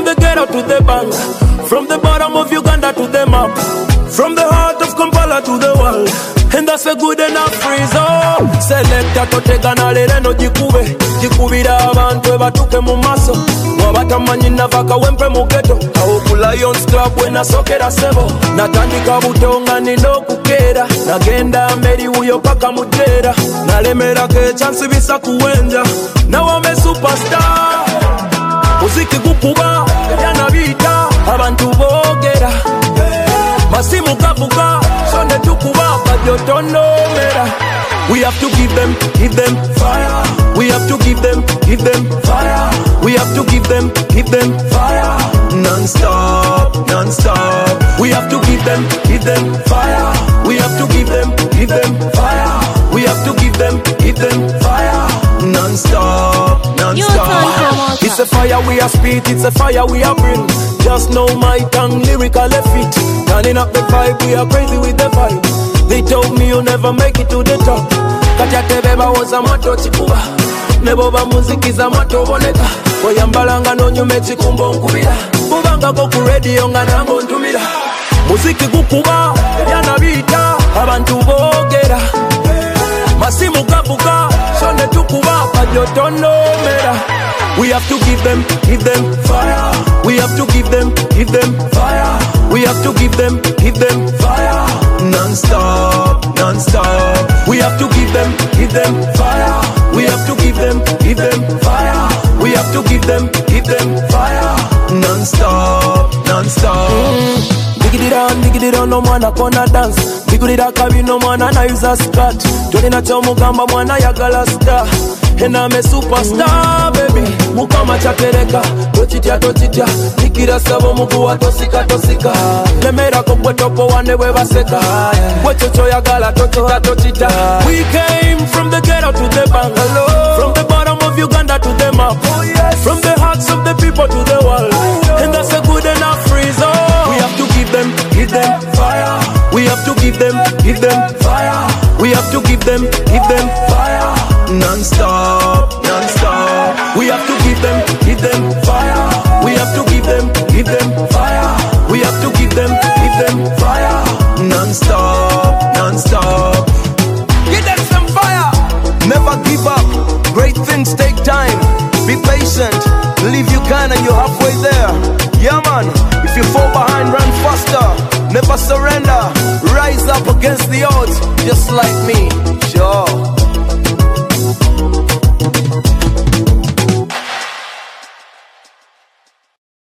from the ghetto to the bank, from the bottom of Uganda to the map, from the heart of Kampala to the world. And that's a good enough result. Selecta totega na lere no jikube, jikubira abantu ebatuke mu maso. Wabatamanyi navaka wempe mu ghetto, awo ku Lions Club wena sokera sebo. Natandika buto nga nina okukeera, nagenda mberi wuyo paka mujera. Nalemera ke chance bisa kuwenja, now I'm a superstar. Muziki gukuba, yana bita, abantu bogera. Masimu kavuga, sonde tukuba, kadyotonomera. We have to give them fire. We have to give them fire. We have to give them fire. Non-stop, non-stop. We have to give them fire. We have to give them fire. We have to give them fire. Non-stop, non-stop. It's a fire we are spit, it's a fire we are bring. Just know my tongue, lyrical fit. Turning up the vibe, we are crazy with the vibe. They told me you'll never make it to the top. Kati beba woza moto chikuba, neboba muziki za moto boneka. Oyambalanga no nyume chikumbo nkubira, kubanga ko ku radio nga nango ntumira. Muziki gukuba, yana bita, abantu bogera. Masimu kabuka, sonde tukuba, kadyotonomera. We have to give them fire. We have to give them fire. We have to give them fire. Non-stop, non-stop. We have to give them fire. We have to give them fire. We have to give them fire. Non-stop, non-stop. Digidira no mwana kona dance. Digidira kabi no mwana na use skirt. Tony na chomo gamba mwana ya galasta. And I'm a superstar, baby. Mukama chapereka, tochitya. Nikira sabo muguwa tosika. Lemera kopwe topo wane webaseka. Wechocho ya gala tochita. We came from the ghetto to the bank, from the bottom of Uganda to the map, from the hearts of the people to the world. And that's a good enough result. We have to give them fire. We have to give them fire. We have to give them fire. Non-stop, non-stop. We have to give them fire. We have to give them fire. We have to give them fire. Non-stop, non-stop. Give them some fire. Never give up. Great things take time. Be patient. Leave Uganda, you're halfway there. Yeah, man. If you fall behind, run faster. Never surrender. Rise up against the odds, just like me.